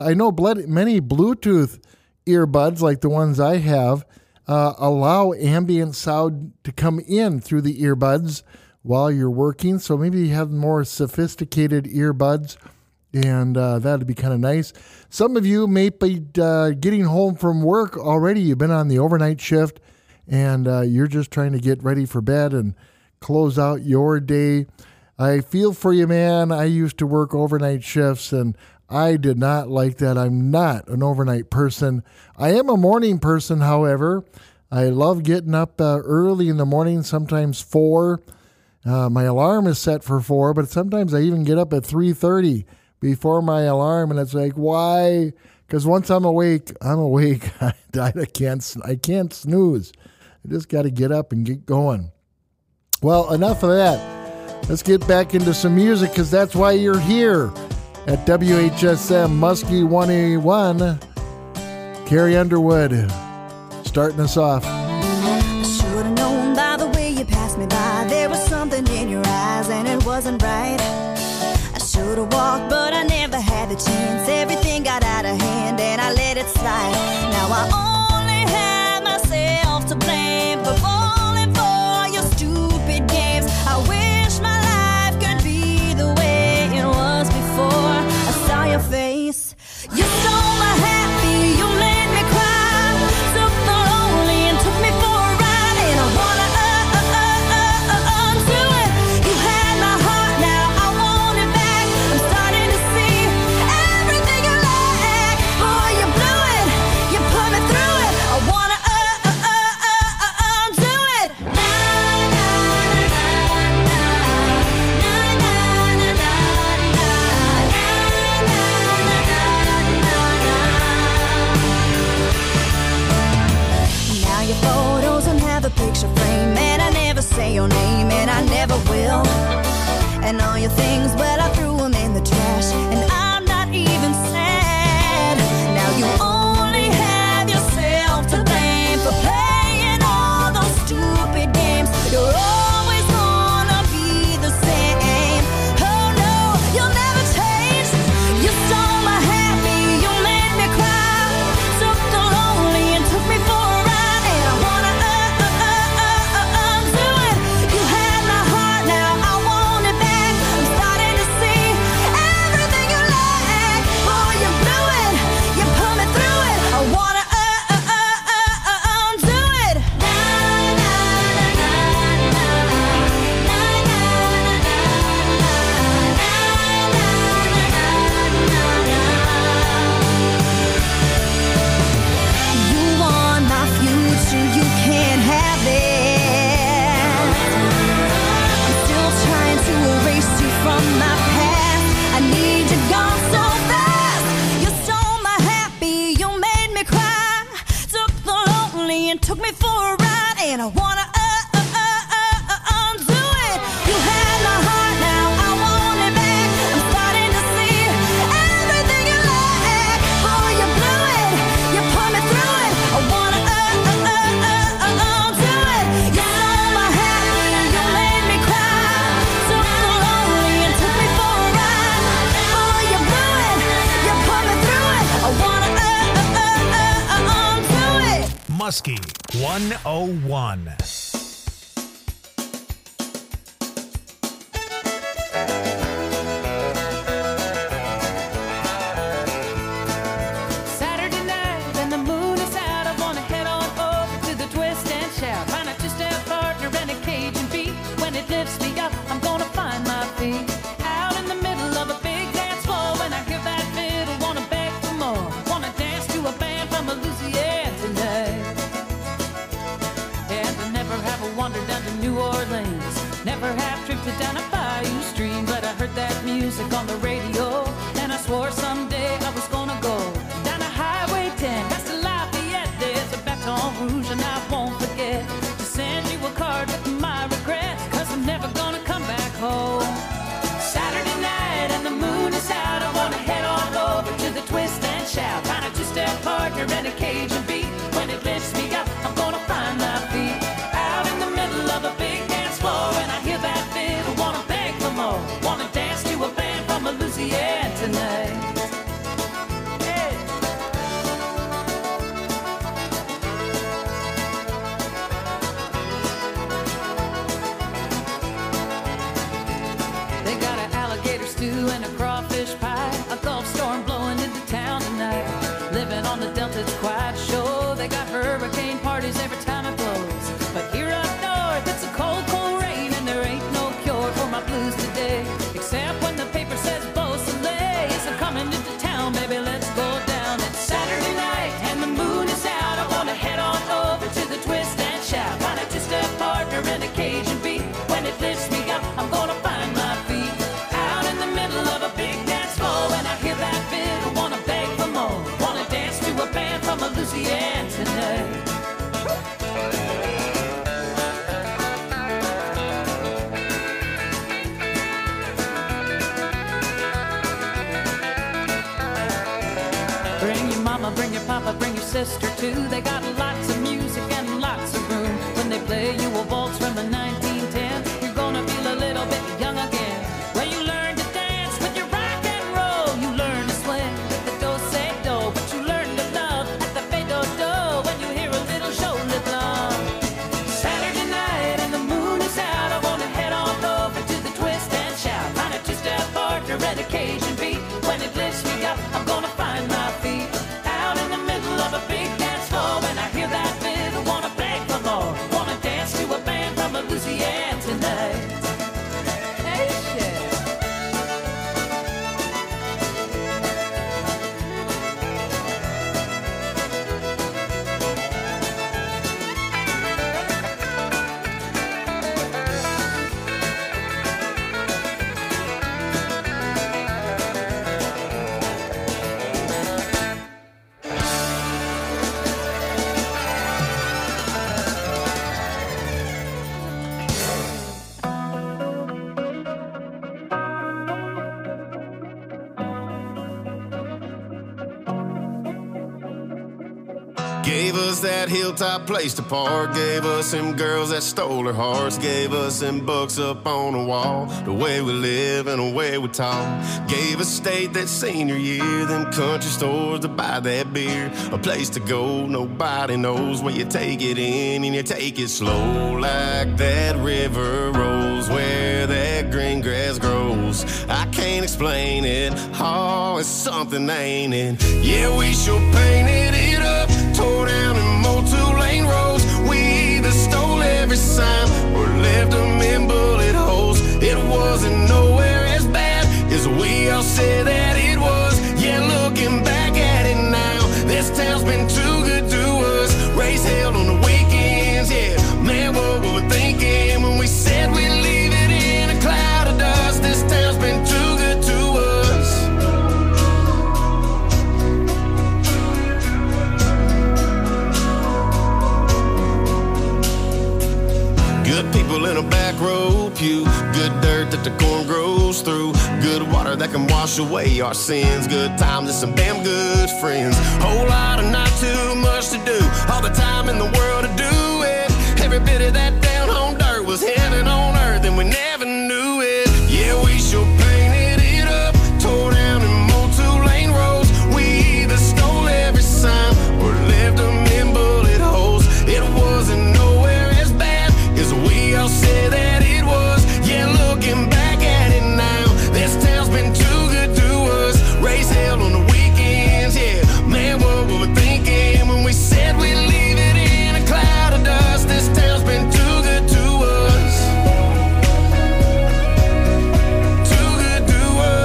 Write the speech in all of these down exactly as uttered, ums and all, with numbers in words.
I know ble- many Bluetooth earbuds, like the ones I have, uh, allow ambient sound to come in through the earbuds while you're working. So maybe you have more sophisticated earbuds, and uh, that'd be kind of nice. Some of you may be uh, getting home from work already. You've been on the overnight shift, and uh, you're just trying to get ready for bed and close out your day. I feel for you, man. I used to work overnight shifts, and I did not like that. I'm not an overnight person. I am a morning person, however. I love getting up uh, early in the morning, sometimes four. Uh, my alarm is set for four, but sometimes I even get up at three thirty before my alarm, and it's like, why? Because once I'm awake, I'm awake. I, I can't, I can't snooze. I just got to get up and get going. Well, enough of that. Let's get back into some music, because that's why you're here at W H S M Muskie one eighty-one. Carrie Underwood starting us off. I should have known by the way you passed me by. There was something in your eyes and it wasn't right. I should have walked, but I never had the chance. Everything got out of hand and I let it slide. Now I only have myself to blame for falling for your stupid games. I wish my life could be the way it was before I saw your face. You stole my happy, you made me cry. Took the lonely and took me for a ride. And I wanna uh, uh, uh, uh, uh, undo it. You had my heart, now I want it back. I'm starting to see everything you lack. Boy, you blew it, you put me through it. I wanna uh, uh, uh, uh, uh, undo it. Na, na, na, na, na, na, na, na, now your photos don't have a picture frame, and I never say your name, and I never will. And all your things, well, I threw them in the trash, and I'm not even sad. Now you only have yourself to blame for playing all those stupid games. You're always gonna be the same. Oh no, you'll never change. You stole my happy, you made me cry. Took the lonely and took me for a ride. And I wanna uh, uh, uh, uh, uh, undo it. You had my heart, now I want it back. I'm starting to see everything you lack. Boy, you blew it, you put me through it. I wanna uh, uh, uh, uh, uh, undo it. Na, na, na, na, na, na, na, you want my future, you can't have it. I'm still trying to erase you from my past. I need you gone so fast. You stole my happy, you made me cry. Took the lonely and took me for a ride. And I wanna uh, uh, uh, uh, uh, undo it. You had my heart, now I want it back. I'm starting to see everything you lack. Boy, you blew it, you put me through it. I wanna uh, uh, uh, uh, uh, undo it. You stole my happy, you made me cry. Took the lonely and took me for a ride. Boy, you blew it, you put me through it. I wanna uh, uh, uh, uh, uh, undo it. Muskie one oh one. Saturday night and the moon is out. I wanna head on over to the twist and shout. Find a two-step partner and a Cajun beat. When it lifts me up, I'm gonna find my feet. Out in the middle of a big dance floor. When I hear that fiddle, wanna beg for more. Wanna dance to a band from Louisiana tonight. And I never have a wander down to New Orleans. Never have drifted down a bayou stream. But I heard that music on the radio, and I swore someday I was gonna go down a Highway ten, past the Lafayette. There's a Baton Rouge, and I won't forget to send you a card with my regrets, cause I'm never gonna come back home. Saturday night and the moon is out. I wanna head on over to the twist and shout. Find a two-step partner and a Cajun beat. When it lifts me up, I'm gonna find my feet. Out in the middle of a big dance floor, and I hear that fiddle, wanna beg for more. Wanna dance to a band from a sister too. They got lots of music and lots of room. When they play you a waltz from the nineteen ten, you're gonna feel a little bit young again. Well, you learn to dance with your rock and roll. You learn to swing with the do-say-do, but you learn to love at the fade-do-do when you hear a little show live long. Saturday night and the moon is out, I wanna head on over to the twist and shout. Find a two-step partner and occasion beat. When it lifts me up, I'm gonna find my feet out in the middle of a big dance floor. When I hear that fiddle, wanna beg for more. Wanna dance to a band from Louisiana tonight. Hey, shit. Gave us that hilltop place to park. Gave us them girls that stole our hearts. Gave us them books up on the wall. The way we live and the way we talk. Gave us state that senior year. Them country stores to buy that beer. A place to go, nobody knows. Where you take it in and you take it slow. Like that river rolls where that green grass grows. I can't explain it. Oh, it's something, ain't it? Yeah, we sure painted it up. Tore down and mowed two-lane roads. We either stole every sign or left them in bullet holes. It wasn't nowhere as bad as we all said that it was. Yeah, looking back at it now, this town's been too good to us. Race held on the weekends, yeah. Man, what were we thinking when we said we'd leave it in a cloud of dust? This town's been too good to us. Good people in a back row pew. Good dirt that the corn grows through. Good water that can wash away our sins. Good times and some damn good friends. Whole lot of not too much to do. All the time in the world to do it. Every bit of that down home dirt was heaven on earth and we never knew it. Yeah, we sure painted it up. Tore down and mowed two-lane roads. We either stole every sign or left them in bullet holes. It wasn't nowhere as bad as we all said that it was. Yeah, looking back at it now, this town's been too good to us. Race held on the weekends, yeah. Man, what were we thinking when we said we'd leave it in a cloud of dust? This town's been too good to us. Too good to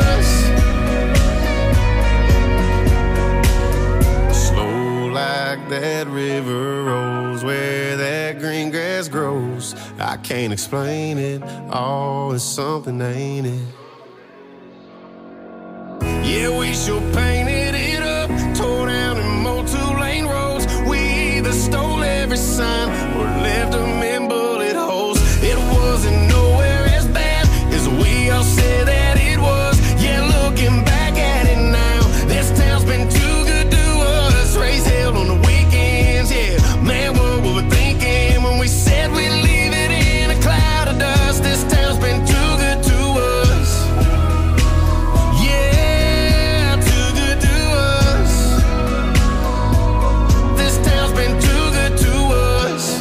us. Slow like that river rolls where that green grass grows. I can't explain it. Oh, it's something, ain't it? Yeah, we sure painted it up. Tore down and mowed two-lane roads. We either stole every sign or left them in bullet holes. It wasn't nowhere as bad as we all said that it was. Yeah, looking back at it now, this town's been too good to us. Race held on the weekends, yeah. Man, what were we thinking when we said we'd leave it in a cloud of dust? This town's been too good to us. Yeah, too good to us. This town's been too good to us.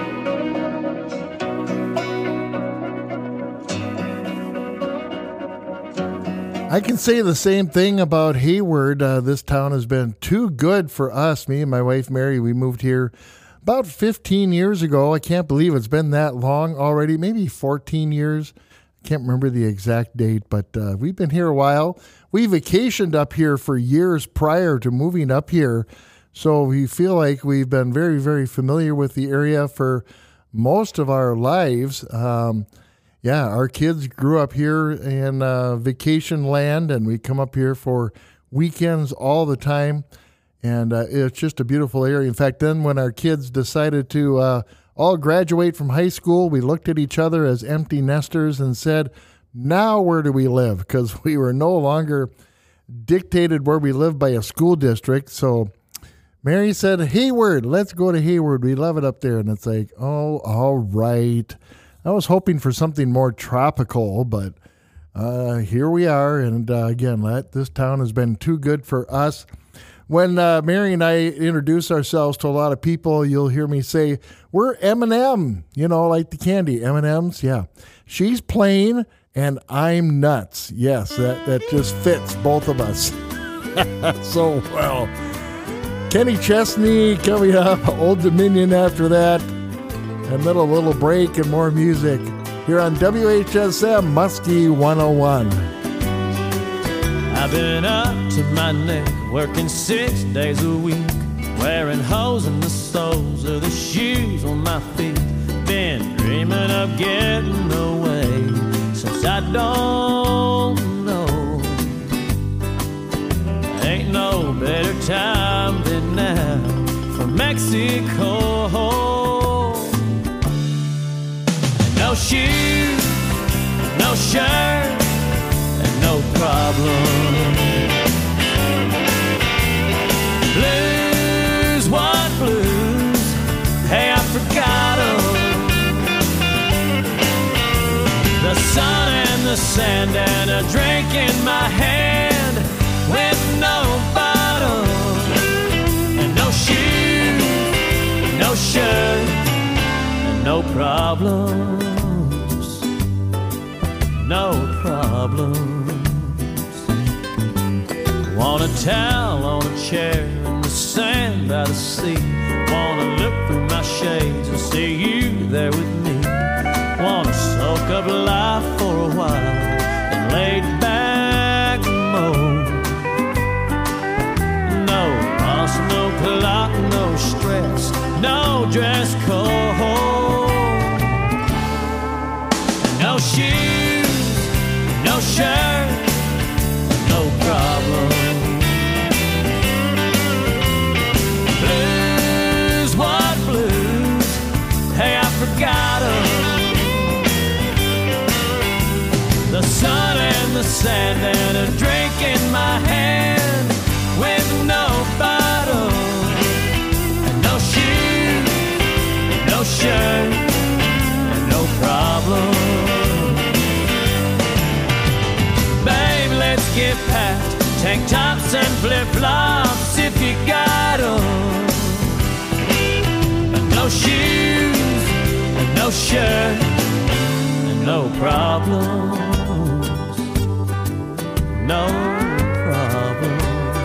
I can say the same thing about Hayward. Uh, this town has been too good for us. Me and my wife, Mary, we moved here about fifteen years ago. I can't believe it's been that long already, maybe fourteen years. I can't remember the exact date, but uh, we've been here a while. We vacationed up here for years prior to moving up here, so we feel like we've been very, very familiar with the area for most of our lives. Um, yeah, our kids grew up here in uh, vacation land, and we come up here for weekends all the time. And uh, it's just a beautiful area. In fact, then when our kids decided to uh, all graduate from high school, we looked at each other as empty nesters and said, now where do we live? Because we were no longer dictated where we lived by a school district. So Mary said, Hayward, let's go to Hayward. We love it up there. And it's like, oh, all right. I was hoping for something more tropical, but uh, here we are. And uh, again, that, this town has been too good for us. When uh, Mary and I introduce ourselves to a lot of people, you'll hear me say, we're M and M, you know, like the candy, M and M's. Yeah. She's plain and I'm nuts. Yes, that, that just fits both of us so well. Kenny Chesney coming up, Old Dominion after that, and then a little break and more music here on W H S M Muskie one oh one. I've been up to my neck, working six days a week, wearing holes in the soles of the shoes on my feet. Been dreaming of getting away since I don't know. Ain't no better time than now for Mexico. And no shoes, no shirt, and no problem. Blues, what blues? Hey, I forgot 'em. The sun and the sand and a drink in my hand with no bottle and no shoes, no shirt, and no problems, no problems. Want a towel on a chair in the sand by the sea. Wanna look through my shades and see you there with me. Wanna soak up life for a while and lay back mode. No boss, no clock, no stress, no dress code. No shoes, no shirt, no problem. Blues, what blues? Hey, I forgot 'em. The sun and the sand and a drink in my hand with no bottle and no shoes, no shirt, and no problem. Babe, let's get past tank tops and flip-flops if you got 'em. No shoes, and no shirt, and no problems. No problems.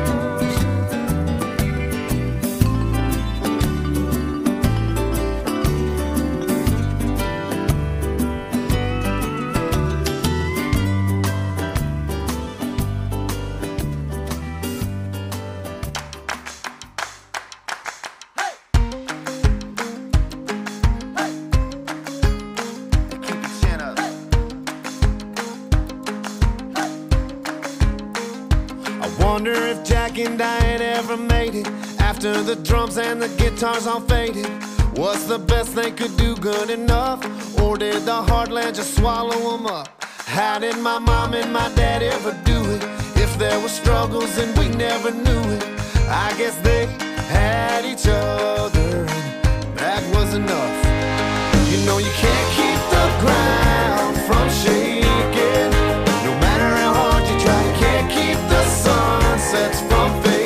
And Diane ever made it after the drums and the guitars all faded. Was the best they could do good enough, or did the heartland just swallow them up? How did my mom and my dad ever do it? If there were struggles and we never knew it, I guess they had each other and that was enough. You know you can't keep the ground from shaking, no matter how hard you try. You can't keep the sunsets from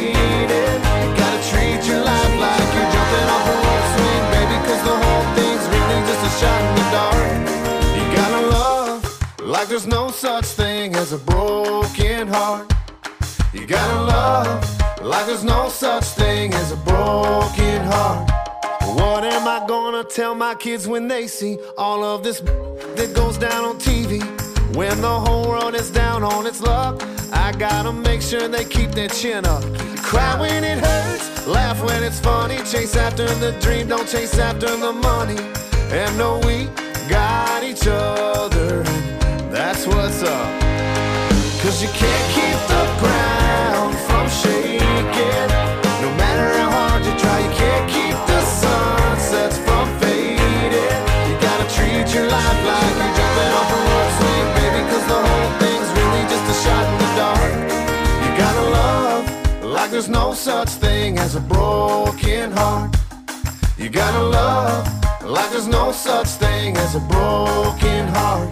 shot in the dark. You gotta love like there's no such thing as a broken heart. You gotta love like there's no such thing as a broken heart. What am I gonna tell my kids when they see all of this that goes down on T V? When the whole world is down on its luck, I gotta make sure they keep their chin up. Cry when it hurts, laugh when it's funny. Chase after the dream, don't chase after the money. And know we got each other, and that's what's up. Cause you can't keep the ground from shaking, no matter how hard you try. You can't keep the sunsets from fading. You gotta treat your life like you're jumping off a rope swing, baby, cause the whole thing's really just a shot in the dark. You gotta love like there's no such thing as a broken heart. You gotta love like there's no such thing as a broken heart.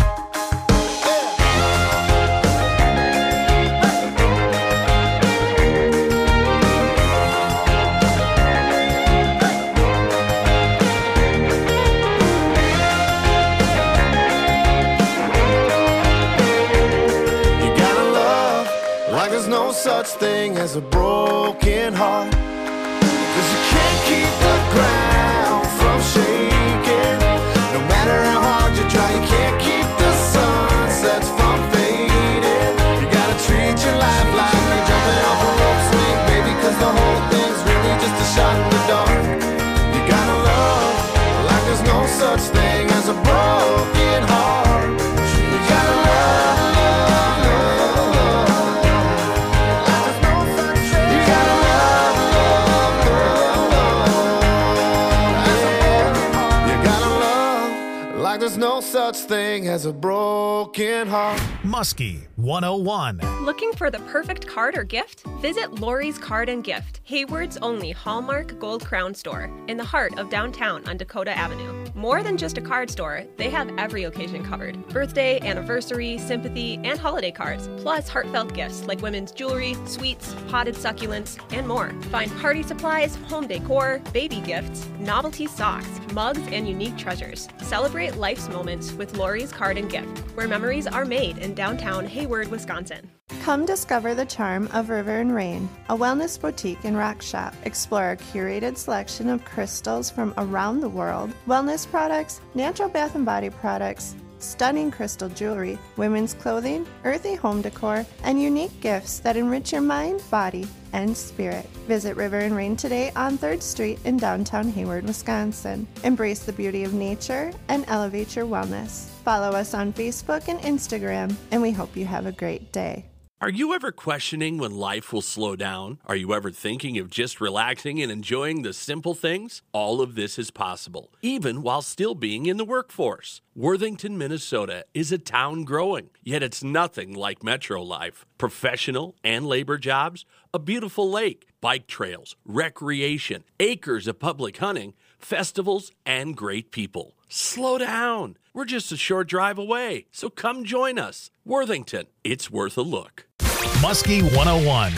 There's no such thing as a broken heart, 'cause you can't keep the ground from shaking. No matter how hard you try, you can't keep the sunsets from fading. You gotta treat your life like you're jumping off a rope swing, baby, 'cause the whole thing's really just a shot in the dark. You gotta love like there's no such thing as a broken heart. You gotta love, love, love, love. There's no such thing as a broken heart. Muskie one oh one. Looking for the perfect card or gift? Visit Lori's Card and Gift, Hayward's only Hallmark Gold Crown store in the heart of downtown on Dakota Avenue. More than just a card store, they have every occasion covered. Birthday, anniversary, sympathy, and holiday cards, plus heartfelt gifts like women's jewelry, sweets, potted succulents, and more. Find party supplies, home decor, baby gifts, novelty socks, mugs, and unique treasures. Celebrate life's moments with Lori's Card and Gift, where memories are made in downtown Hayward, Wisconsin. Come discover the charm of River and Rain, a wellness boutique and rock shop. Explore a curated selection of crystals from around the world, wellness products, natural bath and body products, stunning crystal jewelry, women's clothing, earthy home decor, and unique gifts that enrich your mind, body, and spirit. Visit River and Rain today on third Street in downtown Hayward, Wisconsin. Embrace the beauty of nature and elevate your wellness. Follow us on Facebook and Instagram, and we hope you have a great day. Are you ever questioning when life will slow down? Are you ever thinking of just relaxing and enjoying the simple things? All of this is possible, even while still being in the workforce. Worthington, Minnesota is a town growing, yet it's nothing like metro life. Professional and labor jobs, a beautiful lake, bike trails, recreation, acres of public hunting, festivals, and great people. Slow down. We're just a short drive away, so come join us. Worthington, it's worth a look. Muskie one oh one.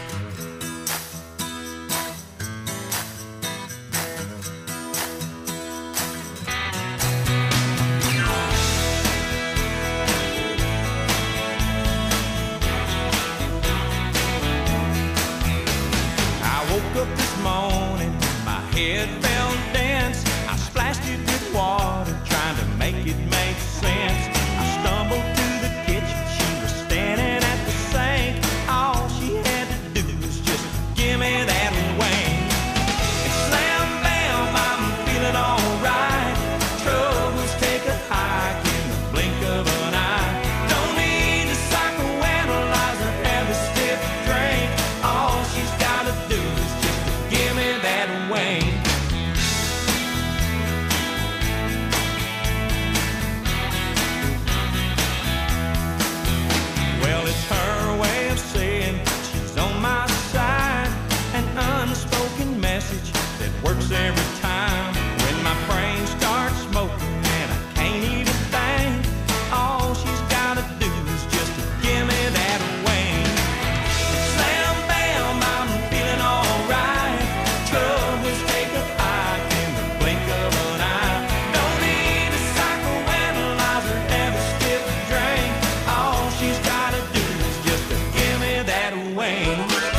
I woke up this morning, my head felt dense. I splashed it with water, trying to make it make sense. I stumbled to the kitchen, she was standing at the sink. All she had to do was just give me that wing. And slam bam, I'm feeling alright. Troubles take a hike in the blink of an eye. Don't need to psychoanalyze or have a stiff drink. All she's gotta do is just give me that wing. Well, it's her way of saying she's on my side. An unspoken message that works every time. When my brain starts smoking and I can't even think, all she's gotta do is just give me that wing. Slam bam, I'm feeling alright. Troubles take a hike in the blink of an eye. Don't need a psychoanalyze or have a stiff drink. All she's gotta do is just give me that wing.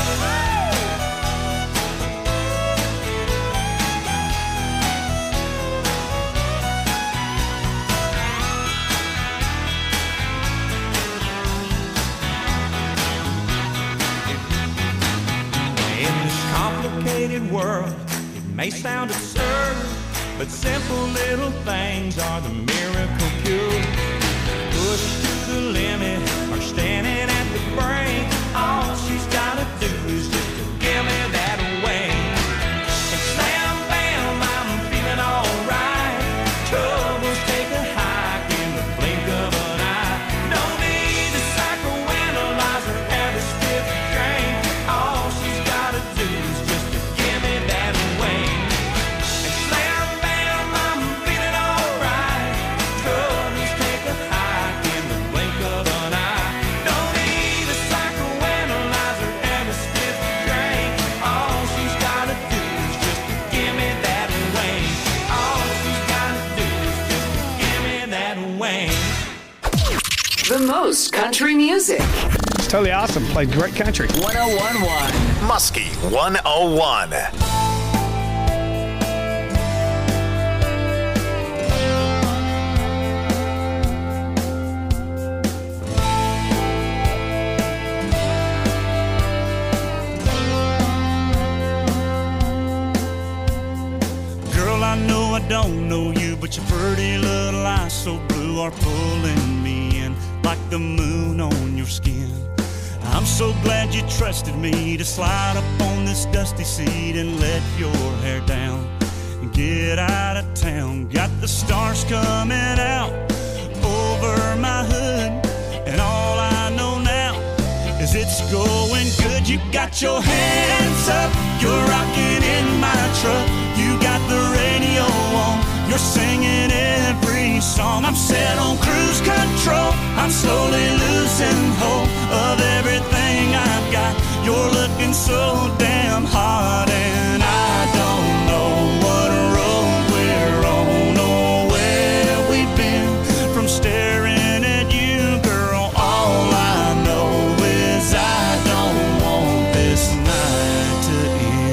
In this complicated world, it may sound absurd, but simple little things are the miracle cure. Pushed to the limit or standing at the brink, all she's gotta do is just give me that wing. And slam bam, I'm feeling alright. Troubles take a hike in the blink of an eye. Don't need a psychoanalyze or have a stiff drink. All she's gotta totally awesome. Played great country. one oh one point one Muskie one oh one. I know I don't know you, but your pretty little eyes so blue are pulling me in like the moon on your skin. I'm so glad you trusted me to slide up on this dusty seat and let your hair down and get out of town. Got the stars coming out over my hood, and all I know now is it's going good. You got your hands up, you're rocking in my truck. You got the radio on, you're singing every song. I'm set on cruise control, I'm slowly losing hope of everything I've got. You're looking so damn hot, and I don't know what road we're on or where we've been. From staring at you, girl, all I know is I don't want this night to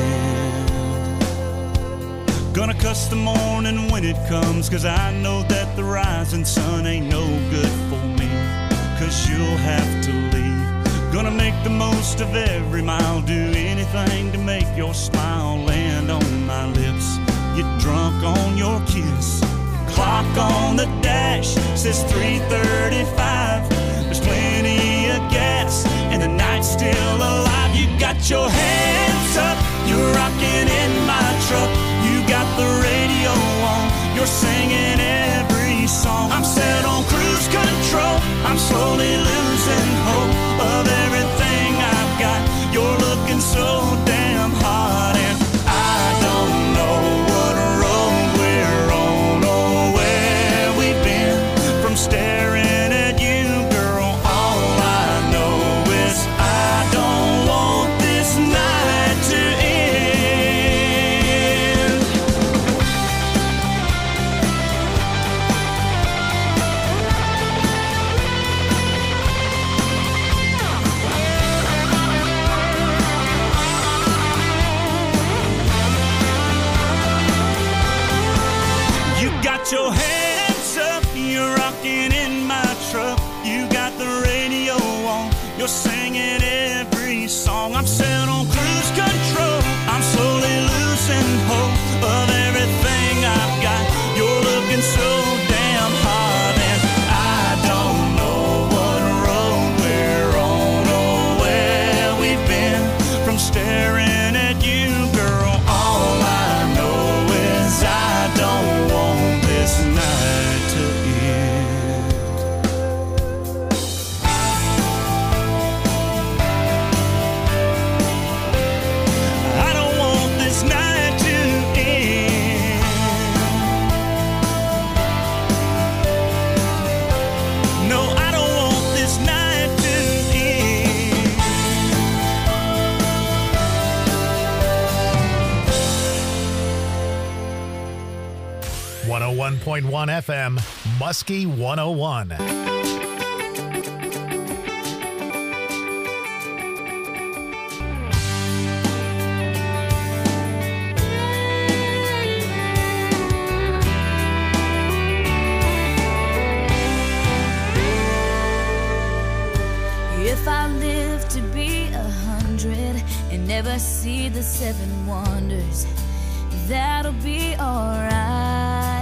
end. Gonna cuss the morning when it comes, cause I know that the rising sun ain't no good for me, cause you'll have to leave. Gonna make the most of every mile, do anything to make your smile land on my lips. Get drunk on your kiss. Clock on the dash says three thirty-five. There's plenty of gas and the night's still alive. You got your hands up, you're rocking in my truck. You got the radio on, you're singing every song. I'm set on cruise control, I'm slowly losing hope of everything I've got. You're looking so damn hot, and I don't know what road we're on or where we've been. From staring at you, girl, all I know is I don't want this night to end. Got your hands up, you're rocking in my truck. You got the radio on, you're singing every song. I'm set on cruise control, I'm slowly losing hope of everything I've got. You're looking so damn hot, and I don't know what road we're on or where we've been. From staring at you, girl, all I know is I don't want this night to end. I don't want this night to end. No, I don't want this night to end. one oh one point one F M, Muskie one oh one. If I live to be a hundred and never see the seven wonders, that'll be alright.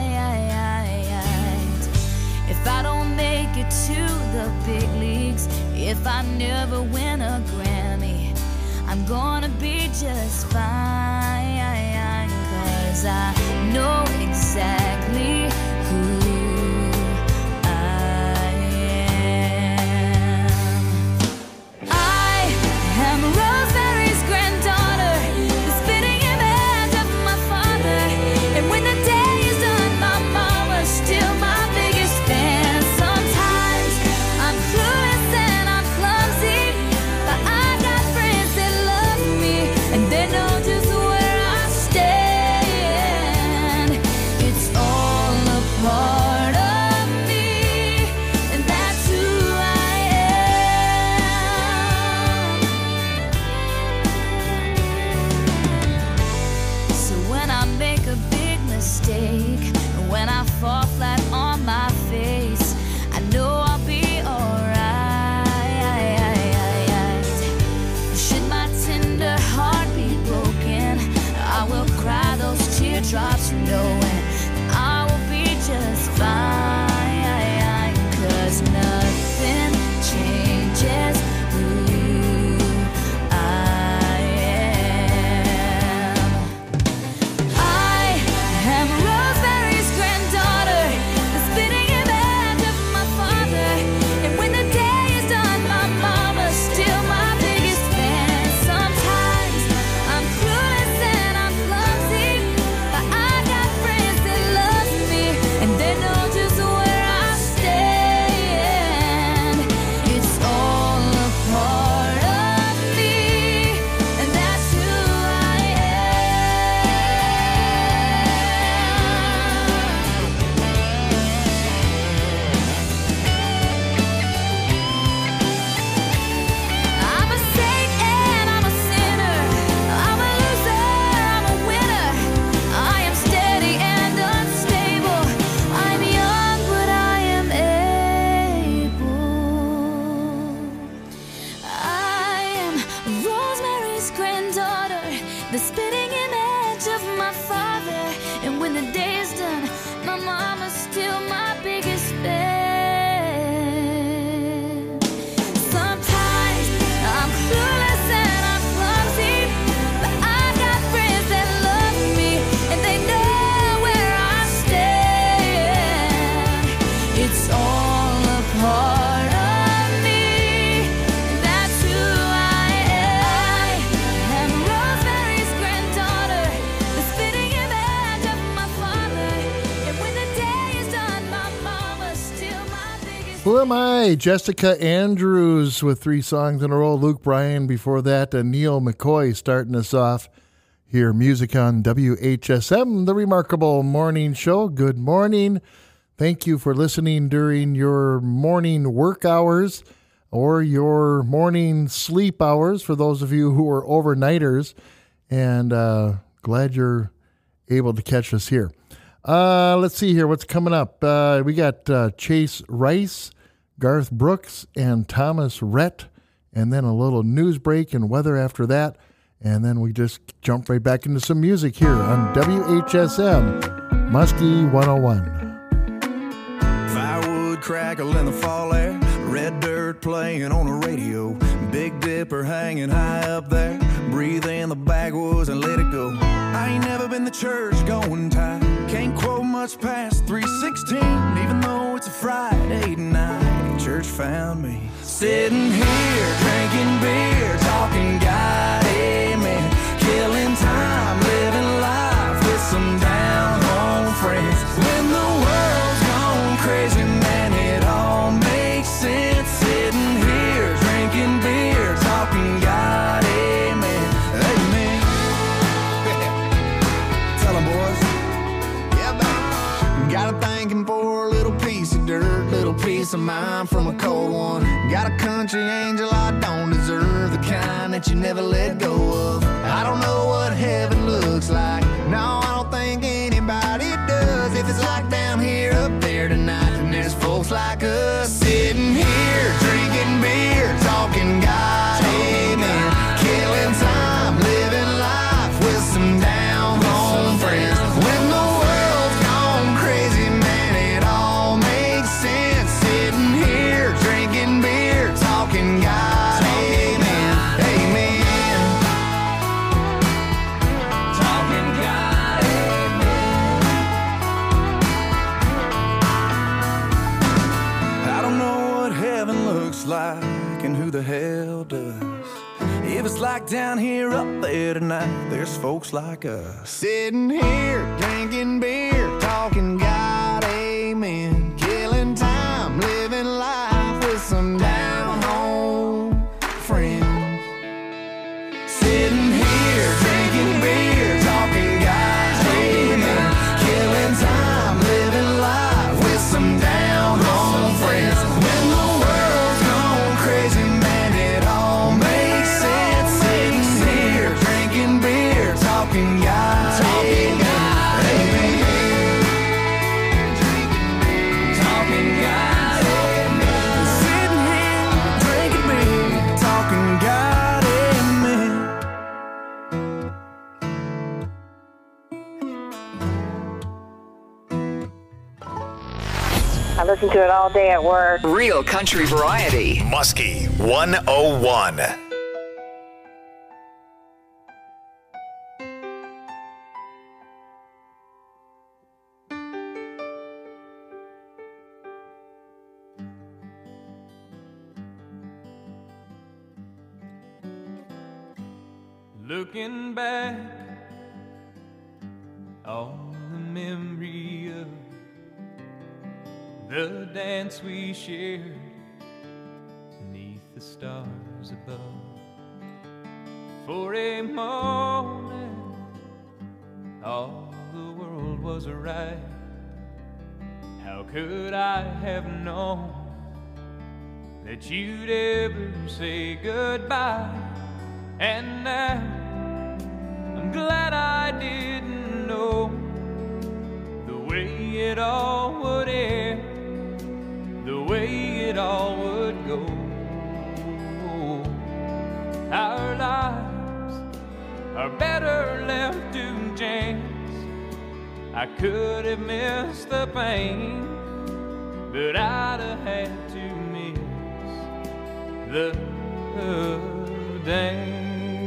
If I don't make it to the big leagues, if I never win a Grammy, I'm gonna be just fine. Cause I know exactly who I am. I am Rosemary's granddaughter, the spitting image of my father. And when the day is done, my mama's still my biggest fan. Sometimes I'm clueless and I'm clumsy, but I got friends that love me and they know just where I stand. raindrops from knowing I will be just fine, 'cause nothing changes who I am. I am Rosemary's granddaughter, the spitting image of my father, and when the day is done, my mama's still my biggest fan. Sometimes I'm clueless and I'm clumsy, but I got friends that love me, and they know just where I stand. It's all a part of me, and that's who I I'm a saint and I'm a sinner. I'm a loser, I'm a winner. I am steady and unstable. I'm young, but I am able. I am Rosemary's granddaughter, the spitting image of my father. And when the day is done, my mama's still my biggest fan. Sometimes I'm clueless and I'm clumsy, but I got friends that love me, and they know where I stand. It's all a part of me, and that's who I am. I'm Rosemary's granddaughter, the spitting image of my father, and when the day is done, my mama's still my biggest. Who am I? Jessica Andrews with three songs in a row. Luke Bryan before that, and Neil McCoy starting us off here. Music on W H S M, the Remarkable Morning Show. Good morning. Thank you for listening during your morning work hours or your morning sleep hours for those of you who are overnighters. And uh, glad you're able to catch us here. Uh, let's see here what's coming up. Uh, we got uh, Chase Rice, Garth Brooks, and Thomas Rhett, and then a little news break and weather after that. And then we just jump right back into some music here on W H S M, Muskie one oh one. Firewood crackle in the fall air, red dirt playing on the radio, Big Dipper hanging high up there, breathe in the backwoods and let it go. I ain't never been to church going tight, can't quote much past three sixteen, even though it's a Friday night. Church found me sitting here drinking beer, talking God, amen, killing time, living life with some down home friends. When the world's gone crazy, man, it all makes sense. Sitting here drinking beer, talking God, amen, amen. Tell 'em, boys. Yeah, baby. Got a thanking for a little piece of dirt, little piece of mind from a cold one. Got a country angel I don't deserve, the kind that you never let go of. I don't know what heaven looks like, no, I don't think anybody does. If it's like down here, up there tonight, then there's folks like us sitting here drinking beer, talking God, amen, killing time, living life with some down home friends. When the world's gone crazy, man, it all makes sense. Sitting here drinking beer, talking God, amen, amen, talking God, amen. I don't know what heaven looks like and who the hell does. If it's like down here, up there tonight, there's folks like us sitting here drinking beer, talking God, amen, killing time, living life with some down home friends. Sitting here drinking beer, talking God, amen, killing time, living life with some down home friends. When the world's gone crazy, man, it all makes sense. Sitting here drinking beer, talking God, amen, amen. I listen to it all day at work. Real country variety. Muskie one oh one. Looking back on the memory of the dance we shared beneath the stars above. For a moment, all the world was right. How could I have known that you'd ever say goodbye? And now I'm glad I didn't know the way it all would end, the way it all would go. Our lives are better left to chance. I could have missed the pain, but I'd have had to miss the dance.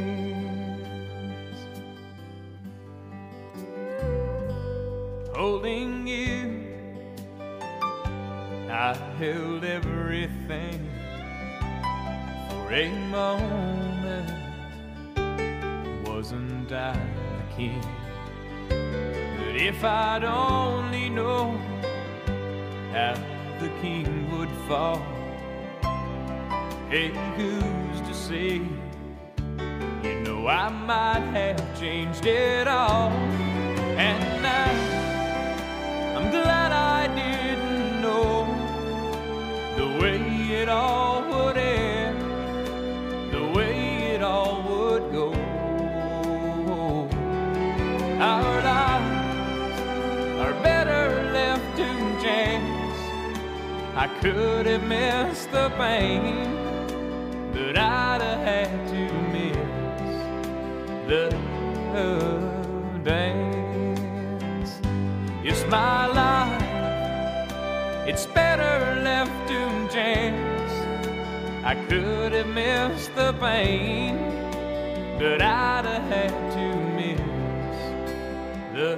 Holding you, I held everything. For a moment, wasn't I the king? But if I'd only known how the king would fall, hey, who's to say? You know I might have changed it all. And now I'm glad I didn't know the way it all would end, the way it all would go. Our lives are better left to chance. I could have missed the pain, but I'd have had to miss the dance. It's my life, it's better left to chance. I could have missed the pain, but I'd have had to miss the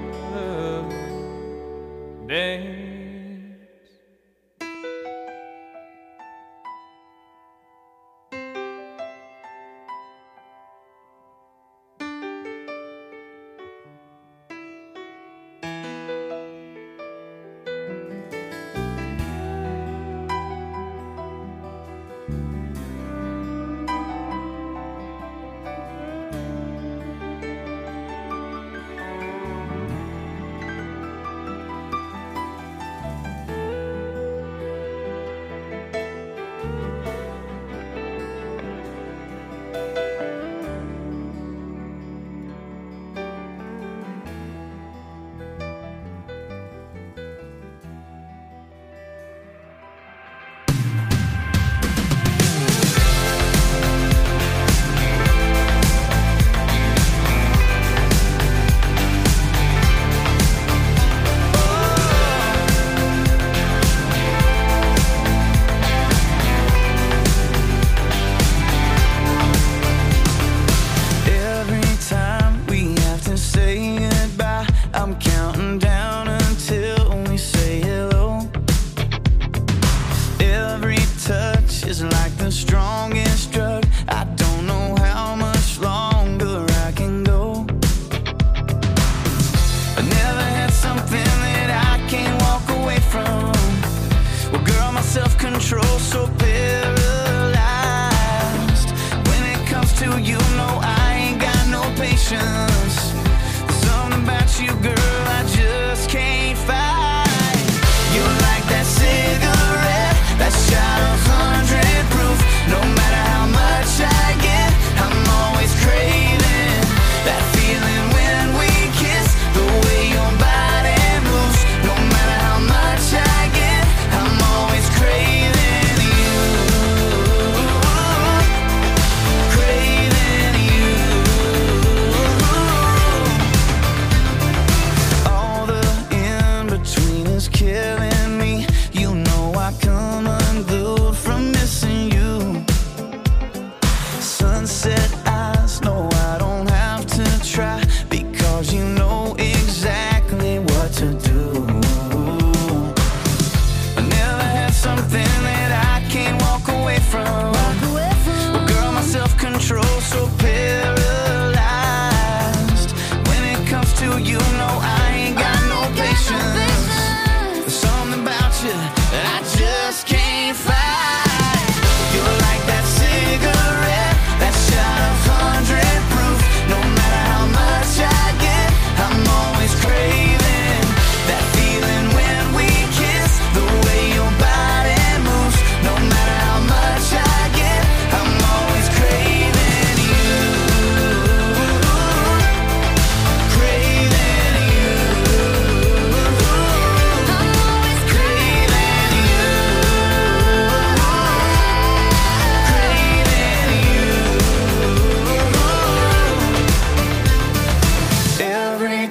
dance.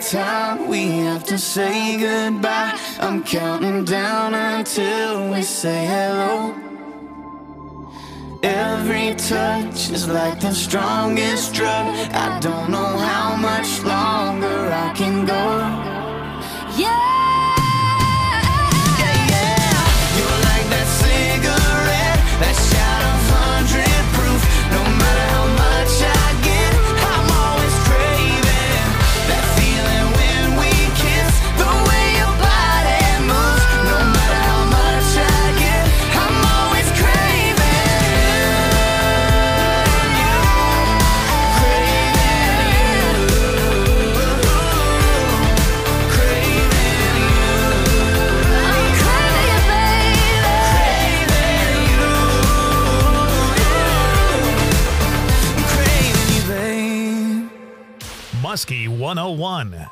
time we have to say goodbye. I'm counting down until we say hello. Every touch is like the strongest drug. I don't know how much longer I can go. Yeah. That shot of hundred proof. No matter how much I get, I'm always craving that feeling when we kiss. The way your body moves. No matter how much I get, I'm always craving you. Craving you. Craving you. I'm craving you, baby. Muskie one oh one.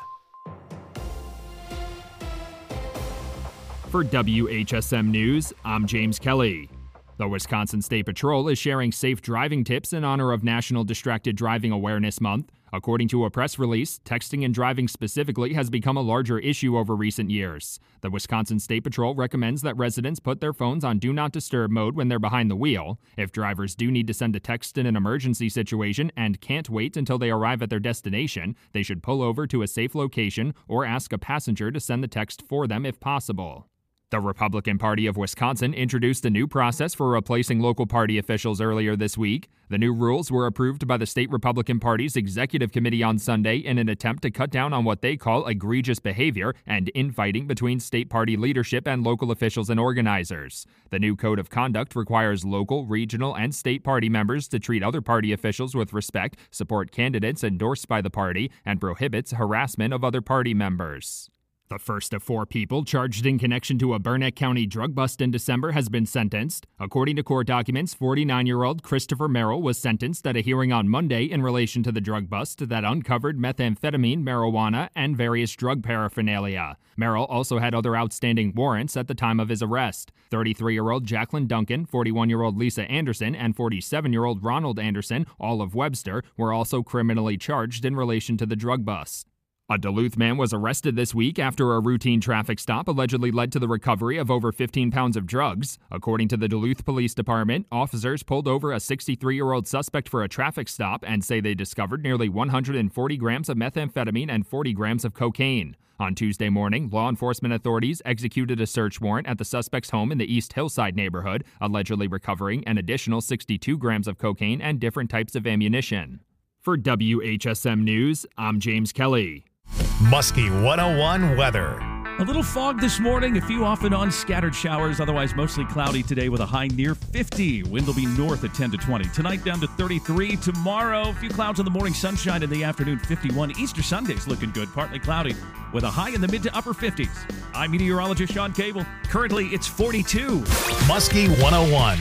For W H S M News, I'm James Kelly. The Wisconsin State Patrol is sharing safe driving tips in honor of National Distracted Driving Awareness Month. According to a press release, texting and driving specifically has become a larger issue over recent years. The Wisconsin State Patrol recommends that residents put their phones on Do Not Disturb mode when they're behind the wheel. If drivers do need to send a text in an emergency situation and can't wait until they arrive at their destination, they should pull over to a safe location or ask a passenger to send the text for them if possible. The Republican Party of Wisconsin introduced a new process for replacing local party officials earlier this week. The new rules were approved by the state Republican Party's Executive Committee on Sunday in an attempt to cut down on what they call egregious behavior and infighting between state party leadership and local officials and organizers. The new code of conduct requires local, regional, and state party members to treat other party officials with respect, support candidates endorsed by the party, and prohibits harassment of other party members. The first of four people charged in connection to a Burnett County drug bust in December has been sentenced. According to court documents, forty-nine-year-old Christopher Merrill was sentenced at a hearing on Monday in relation to the drug bust that uncovered methamphetamine, marijuana, and various drug paraphernalia. Merrill also had other outstanding warrants at the time of his arrest. thirty-three-year-old Jacqueline Duncan, forty-one-year-old Lisa Anderson, and forty-seven-year-old Ronald Anderson, all of Webster, were also criminally charged in relation to the drug bust. A Duluth man was arrested this week after a routine traffic stop allegedly led to the recovery of over fifteen pounds of drugs. According to the Duluth Police Department, officers pulled over a sixty-three-year-old suspect for a traffic stop and say they discovered nearly one hundred forty grams of methamphetamine and forty grams of cocaine. On Tuesday morning, law enforcement authorities executed a search warrant at the suspect's home in the East Hillside neighborhood, allegedly recovering an additional sixty-two grams of cocaine and different types of ammunition. For W H S M News, I'm James Kelly. Muskie one oh one weather. A little fog this morning, a few off and on scattered showers, otherwise mostly cloudy today with a high near fifty. Wind will be north at ten to twenty. Tonight down to thirty-three. Tomorrow, a few clouds in the morning, sunshine in the afternoon, fifty-one. Easter Sunday's looking good, partly cloudy with a high in the mid to upper fifties. I'm meteorologist Sean Cable. Currently, it's forty-two. Muskie one oh one.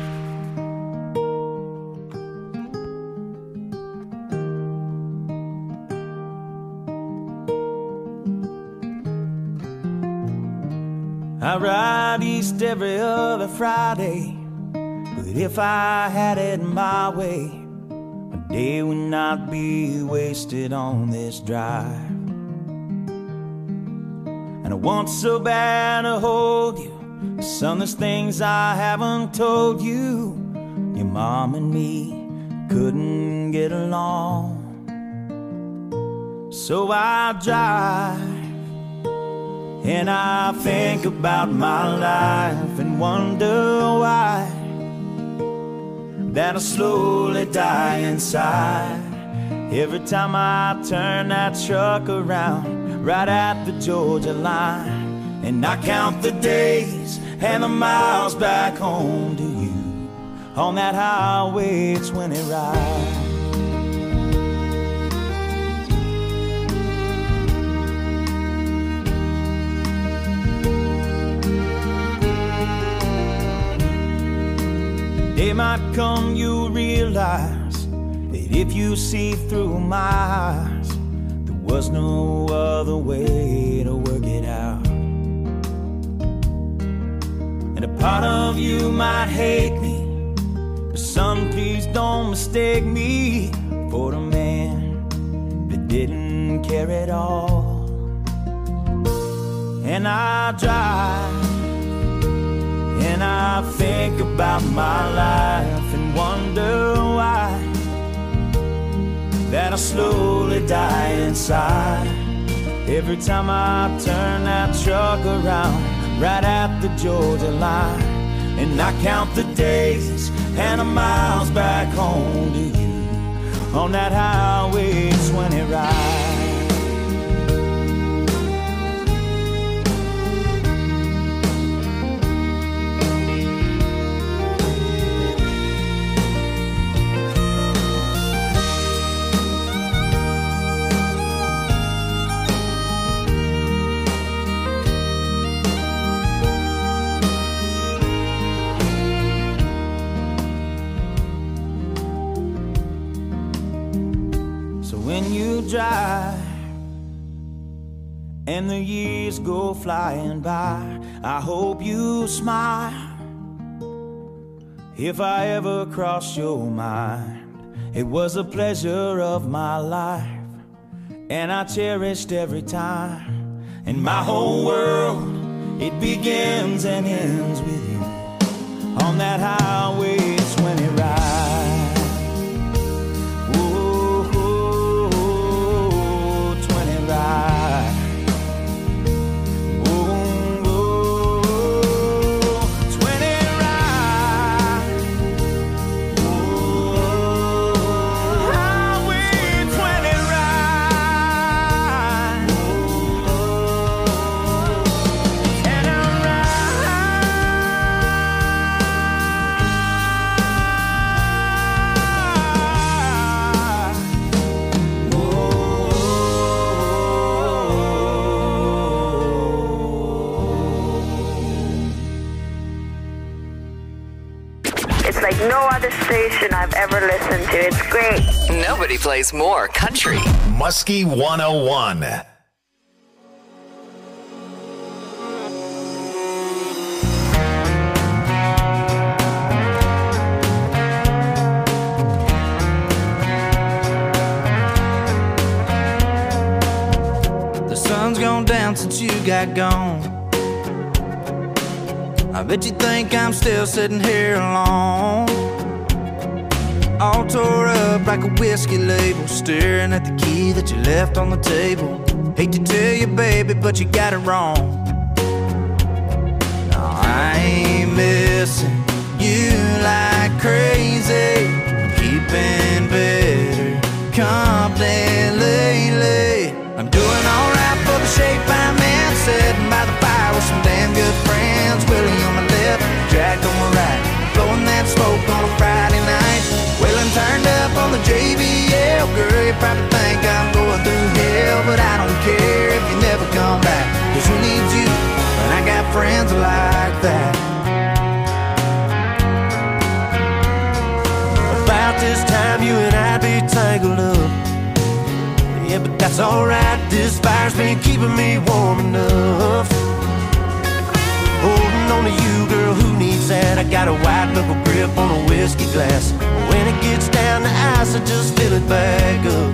I ride east every other Friday, but if I had it my way, a day would not be wasted on this drive. And I want so bad to hold you, but son, there's things I haven't told you. Your mom and me couldn't get along, so I drive. And I think about my life and wonder why that I slowly die inside every time I turn that truck around right at the Georgia line. And I count the days and the miles back home to you on that highway twenty ride. Day might come, you'll realize that if you see through my eyes, there was no other way to work it out. And a part of you might hate me, but son, please don't mistake me for a man that didn't didn't care at all. And I drive, and I think about my life and wonder why that I slowly die inside. Every time I turn that truck around right at the Georgia line, and I count the days and the miles back home to you on that highway twenty ride. When you drive and the years go flying by, I hope you smile. If I ever crossed your mind, it was a pleasure of my life, and I cherished every time. And my whole world, it begins and ends with you on that highway twenty ride. No other station I've ever listened to. It's great. Nobody plays more country. Muskie one oh one. The sun's gone down since you got gone. I bet you think I'm still sitting here alone, all tore up like a whiskey label, staring at the key that you left on the table. Hate to tell you, baby, but you got it wrong. No, I ain't missing you like crazy, keeping better company lately. I'm doing alright for the shape I'm in, sitting by the fire with some damn good friends. Willie on my left, Jack on my right, blowing that smoke on a Friday night. Waylon turned up on the J B L. Girl, you probably think I'm going through hell, but I don't care if you never come back, 'cause who needs you when I got friends like that? About this time you and I'd be tangled up. Yeah, but that's alright, this fire's been keeping me warm enough. Holding on to you, girl, who needs that? I got a white knuckle grip on a whiskey glass. When it gets down to ice, I just fill it back up.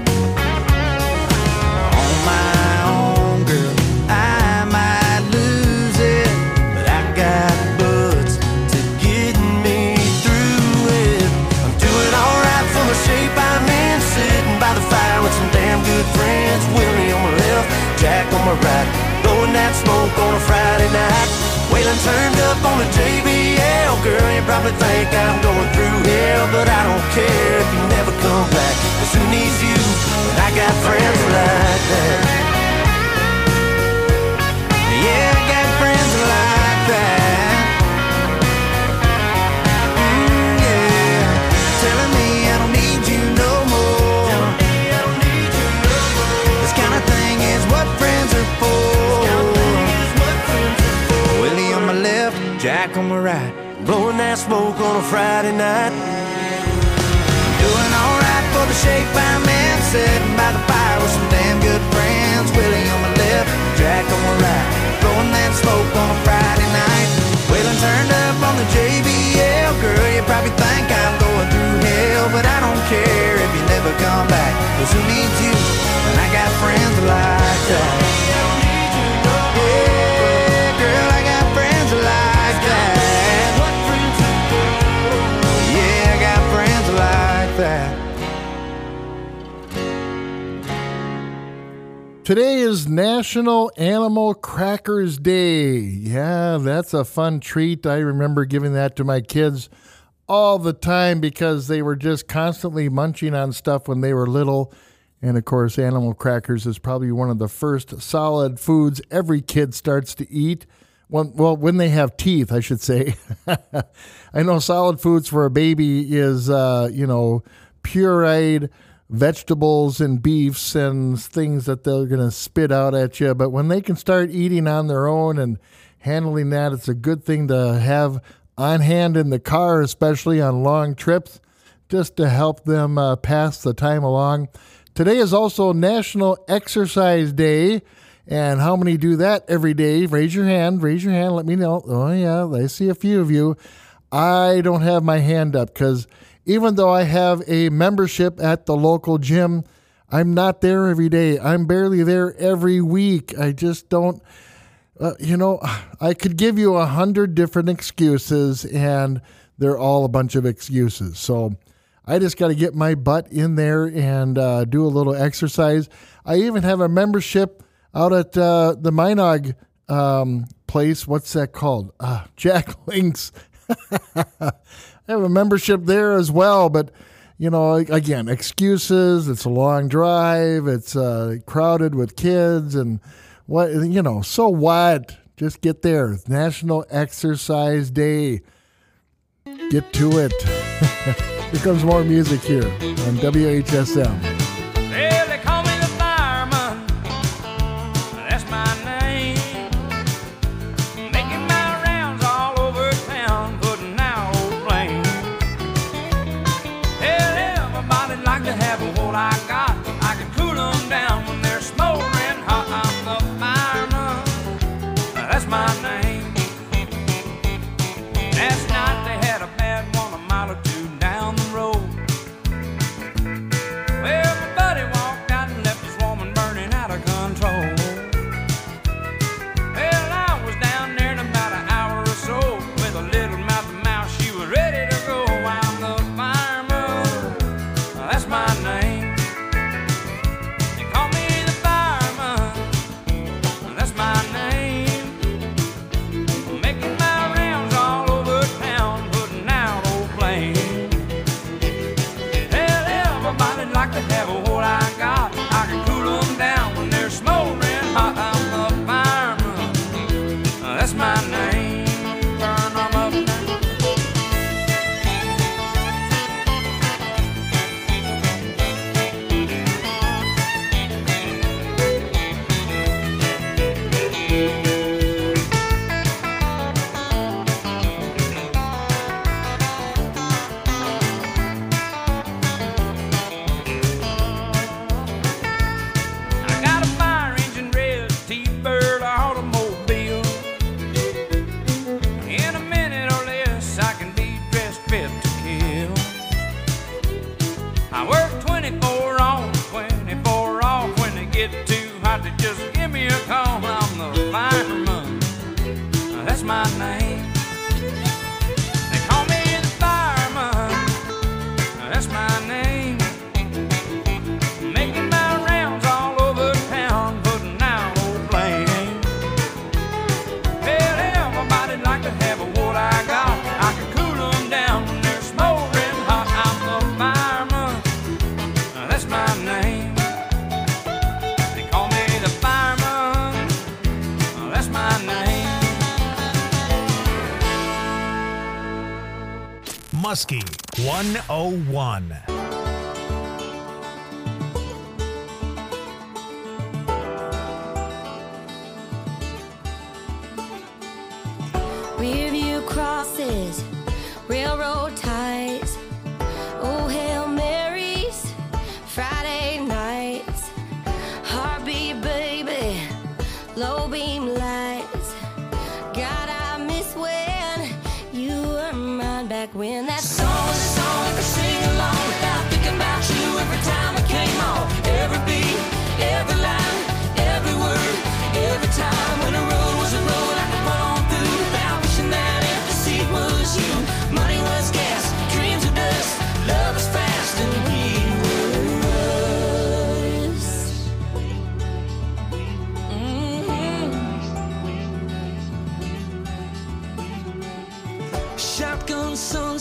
On my own, girl, I might lose it, but I got buds to get me through it. I'm doing alright for the shape I'm in, sitting by the fire with some damn good friends. Willie on my left, Jack on my right, blowing that smoke on a Friday night. Waylon turned up on the J B L. Girl, you probably think I'm going through hell, but I don't care if you never come back, 'cause who needs you when I got friends like that? Yeah, I got friends like that. Mm, yeah, telling me I don't need you no more. This kind of thing is what friends are for. Jack on my right, blowing that smoke on a Friday night. Doing alright for the shape I'm in, sitting by the fire with some damn good friends. Willie on my left, Jack on my right, blowing that smoke on a Friday night. Waylon turned up on the J B L. Girl, you probably think I'm going through hell, but I don't care if you never come back, 'cause who needs you when I got friends Today is National Animal Crackers Day. Yeah, that's a fun treat. I remember giving that to my kids all the time because they were just constantly munching on stuff when they were little. And, of course, animal crackers is probably one of the first solid foods every kid starts to eat. When, well, when they have teeth, I should say. I know solid foods for a baby is, uh, you know, pureed vegetables and beefs and things that they're going to spit out at you. But when they can start eating on their own and handling that, it's a good thing to have on hand in the car, especially on long trips, just to help them uh, pass the time along. Today is also National Exercise Day. And how many do that every day? Raise your hand. Raise your hand. Let me know. Oh, yeah, I see a few of you. I don't have my hand up because even though I have a membership at the local gym, I'm not there every day. I'm barely there every week. I just don't, uh, you know, I could give you a hundred different excuses and they're all a bunch of excuses. So I just got to get my butt in there and uh, do a little exercise. I even have a membership out at uh, the Minog um, place. What's that called? Uh, Jack Link's. I have a membership there as well, but, you know, again, excuses. It's a long drive. It's uh, crowded with kids and what, you know, so what? Just get there. It's National Exercise Day. Get to it. Here comes more music here on W H S M. Well, they call me the fireman. That's my name. Making my rounds all over town, putting out old flames. Hell, everybody'd like to have what I got. I can cool them down when they're smoldering hot. I'm the fireman. That's my name. Last night they had a bad one a mile or two down the road. Well, my buddy walked out and left his woman burning out of control. Well, I was down there in about an hour or so with a little mouth to mouth. She was ready to go. I'm the fireman. That's my name. They call me the fireman. That's my name. Making my rounds all over town, putting out old flames. Hell, everybody'd like to have what I got. I can cool them down when they're smoldering hot. I'm the fireman. That's my name. Burn them up now. I got a fire engine red T-Bird automobile. In a minute or less, I can be dressed fit to kill. I work twenty-four on, twenty-four off. When they get too hot, they just give me a call. I'm the fireman. That's my name. They call me the fireman. That's my name. Making my rounds all over town, putting out old flames. Well, everybody'd like to have what I got. I can cool them down when they're smoldering hot. I'm the fireman. That's my name. They call me the fireman. That's my name. Muskie one oh one. Rearview crosses, railroad ties, oh Hail Marys, Friday nights, heartbeat baby, low beam lights. God, I miss when you were mine back when that song was a song I could sing along without thinking about you every time it came on. Every beat, every line, every word, every time when the road was a road I could run on through without wishing that empty seat was you. Money was gas,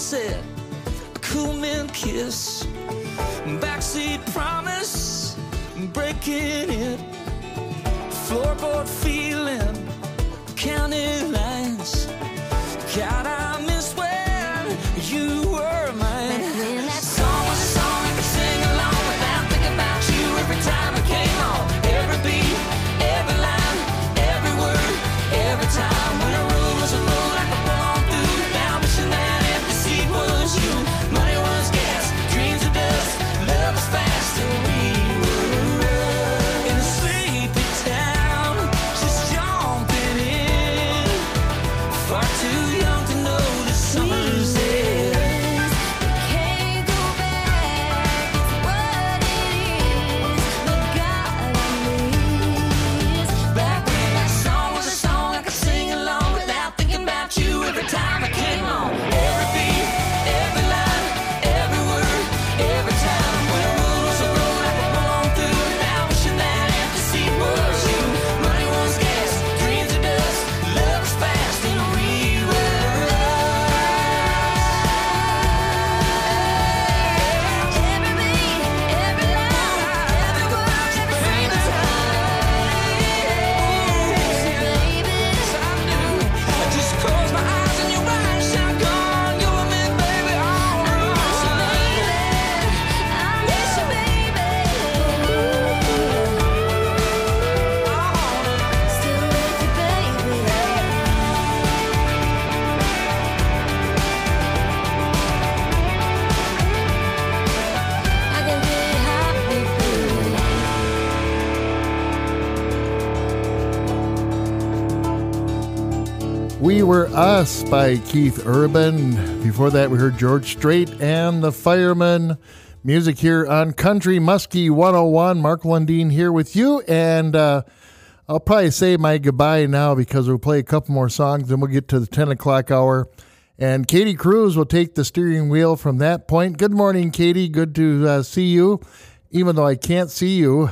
sunset, a cool man kiss, backseat promise, breaking it, floorboard feeling, counting lines. God, I miss when you were mine. When that song was a song I could sing along without thinking about you every time it came on. Every beat, every line, every word, every time. When a rule was a rule, I could pull on through. Now wishing that empty seat was you. Money was gas, dreams are dust, love was fast, and we were in a sleepy town, just jumping in. Far too young to know the summer's end. Can't go back, it's what it is. But God, I miss back when that song was a song I could sing along without thinking about you every time I came on. Every beat, every line, every word, every time. When a rule was a rule, I could pull on through. Now wishing that empty seat was you. Money was gas, dreams are dust, love was fast, and we were every beat, every line, every word, every single time. Baby, I do. I just close my eyes and your eyes shine gone. You and me, baby, all alone. I miss you, baby. Still with you, baby. I can get hot with We Were Us by Keith Urban. Before that, we heard George Strait and the Firemen. Music here on Country Muskie one oh one. Mark Lundeen here with you. And uh, I'll probably say my goodbye now because we'll play a couple more songs and we'll get to the ten o'clock hour. And Katie Cruz will take the steering wheel from that point. Good morning, Katie. Good to uh, see you, even though I can't see you.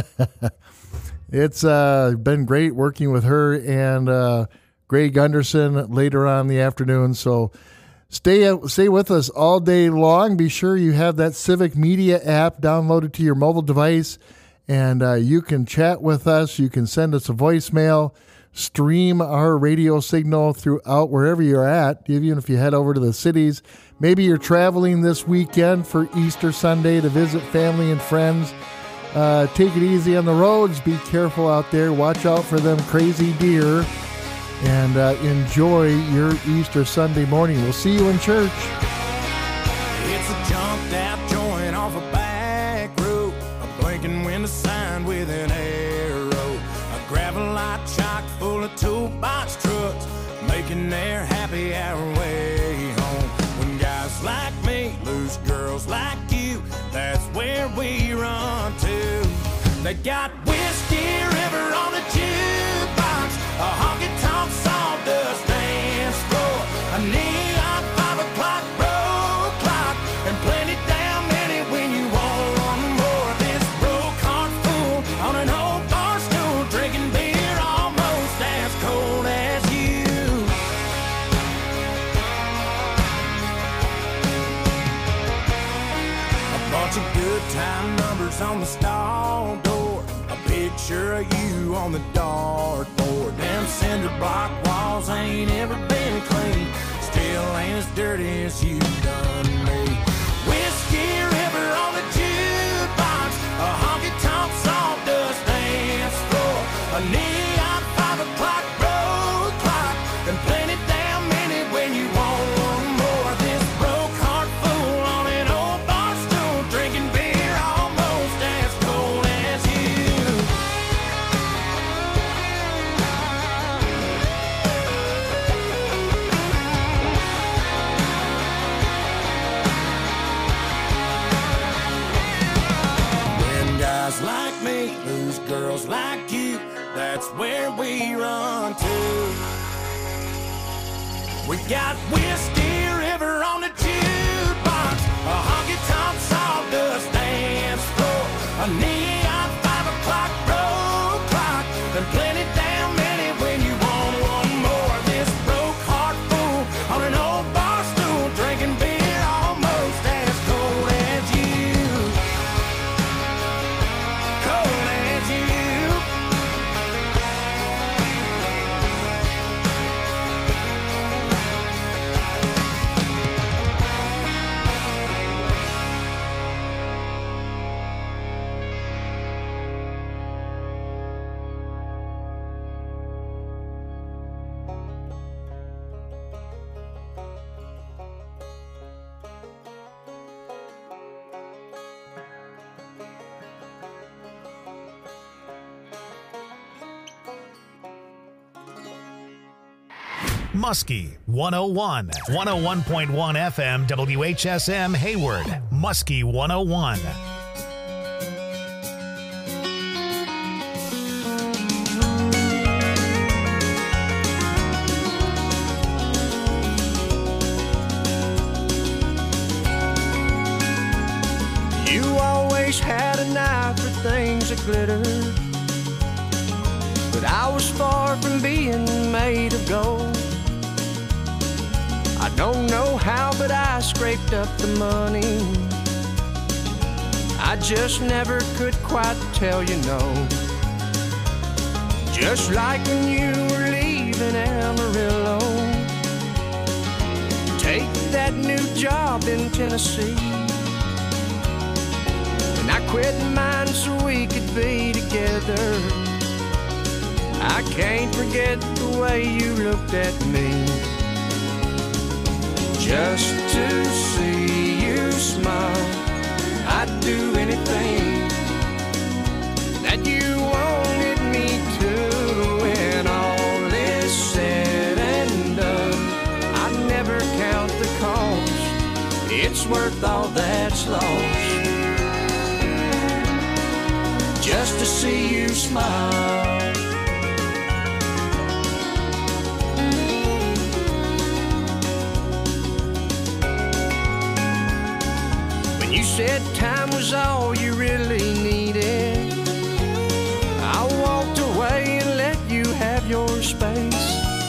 It's uh, been great working with her and uh, Greg Gunderson later on in the afternoon. So stay stay with us all day long. Be sure you have that Civic Media app downloaded to your mobile device, and uh, you can chat with us. You can send us a voicemail, stream our radio signal throughout wherever you're at, even if you head over to the cities. Maybe you're traveling this weekend for Easter Sunday to visit family and friends. Uh, take it easy on the roads. Be careful out there. Watch out for them crazy deer. And uh, enjoy your Easter Sunday morning. We'll see you in church. It's a jumped out joint off a back road, a blinking window sign with an arrow, a gravel lot chock full of toolbox trucks, making their happy hour way home. When guys like me lose girls like you, that's where we run to. They got Whiskey River on the jukebox, a honky-tonk sawdust dance floor, a neon five o'clock road clock, and plenty damn many when you want one more. This broke heart fool on an old bar stool, drinking beer almost as cold as you. A bunch of good time numbers on the stall door, a picture of you on the dartboard. Them cinder block walls ain't ever been clean, still ain't as dirty as you done me. Whiskey River on the jukebox, a honky-tonk sawdust dance floor, a neon five o'clock road clock, and plenty damn many when you want one more. This broke heart fool on an old bar stool, drinking beer almost as cold as you. When guys like me lose girls like you, that's where we run to. We got Whiskey River on the jukebox, a honky-tonk sawdust dance floor, a neon five o'clock road clock, and plenty damn many when you want one more. This broke heart fool on an old bar stool, drinking beer Muskie one oh one. one oh one point one F M W H S M Hayward. Muskie one oh one. You always had an eye for things that glitter, but I was far from being made of gold. I don't know how, but I scraped up the money. I just never could quite tell you no. Just like when you were leaving Amarillo, take that new job in Tennessee. And I quit mine so we could be together. I can't forget the way you looked at me. Just to see you smile, I'd do anything that you wanted me to. When all is said and done, I never count the cost. It's worth all that's lost just to see you smile. You said time was all you really needed. I walked away and let you have your space.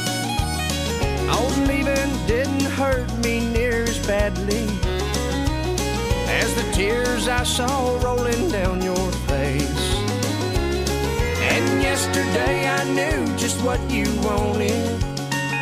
Oh, leaving didn't hurt me near as badly as the tears I saw rolling down your face. And yesterday I knew just what you wanted.